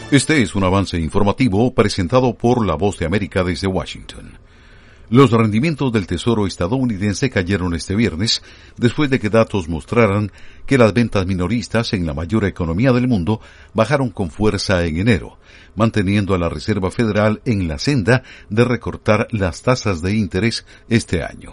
Este es un avance informativo presentado por La Voz de América desde Washington. Los rendimientos del Tesoro estadounidense cayeron este viernes después de que datos mostraran que las ventas minoristas en la mayor economía del mundo bajaron con fuerza en enero, manteniendo a la Reserva Federal en la senda de recortar las tasas de interés este año.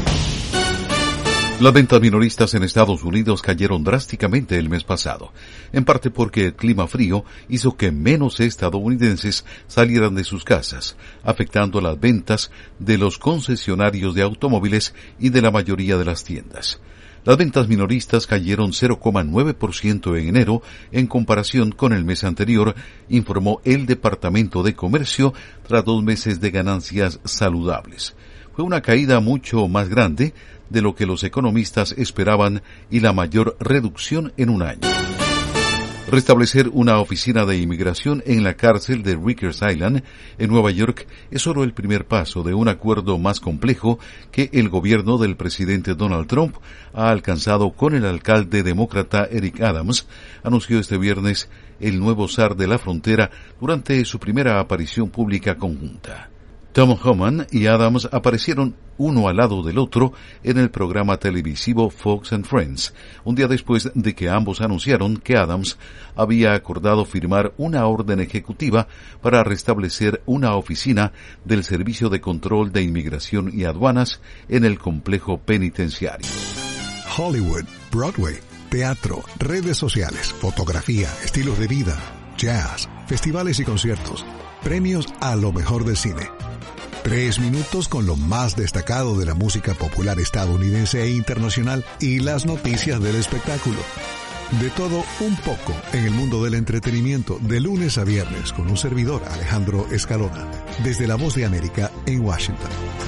Las ventas minoristas en Estados Unidos cayeron drásticamente el mes pasado, en parte porque el clima frío hizo que menos estadounidenses salieran de sus casas, afectando las ventas de los concesionarios de automóviles y de la mayoría de las tiendas. Las ventas minoristas cayeron 0,9% en enero en comparación con el mes anterior, informó el Departamento de Comercio tras 2 meses de ganancias saludables. Fue una caída mucho más grande de lo que los economistas esperaban y la mayor reducción en un año. Restablecer una oficina de inmigración en la cárcel de Rikers Island, en Nueva York, es solo el primer paso de un acuerdo más complejo que el gobierno del presidente Donald Trump ha alcanzado con el alcalde demócrata Eric Adams, anunció este viernes el nuevo zar de la frontera durante su primera aparición pública conjunta. Tom Homan y Adams aparecieron uno al lado del otro en el programa televisivo Fox and Friends, un día después de que ambos anunciaron que Adams había acordado firmar una orden ejecutiva para restablecer una oficina del Servicio de Control de Inmigración y Aduanas en el complejo penitenciario. Hollywood, Broadway, teatro, redes sociales, fotografía, estilos de vida, jazz, festivales y conciertos, premios a lo mejor del cine. 3 minutos con lo más destacado de la música popular estadounidense e internacional y las noticias del espectáculo. De todo un poco en el mundo del entretenimiento de lunes a viernes con un servidor, Alejandro Escalona, desde La Voz de América en Washington.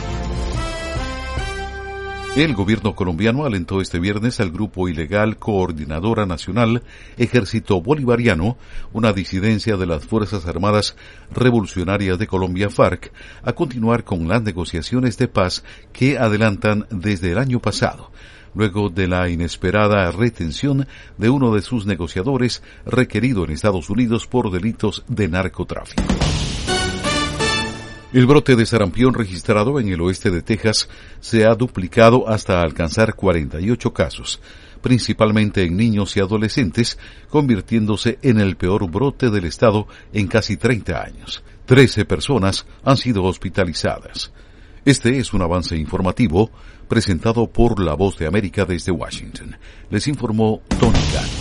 El gobierno colombiano alentó este viernes al grupo ilegal Coordinadora Nacional Ejército Bolivariano, una disidencia de las Fuerzas Armadas Revolucionarias de Colombia, FARC, a continuar con las negociaciones de paz que adelantan desde el año pasado, luego de la inesperada retención de uno de sus negociadores requerido en Estados Unidos por delitos de narcotráfico. El brote de sarampión registrado en el oeste de Texas se ha duplicado hasta alcanzar 48 casos, principalmente en niños y adolescentes, convirtiéndose en el peor brote del estado en casi 30 años. 13 personas han sido hospitalizadas. Este es un avance informativo presentado por La Voz de América desde Washington. Les informó Tony Khan.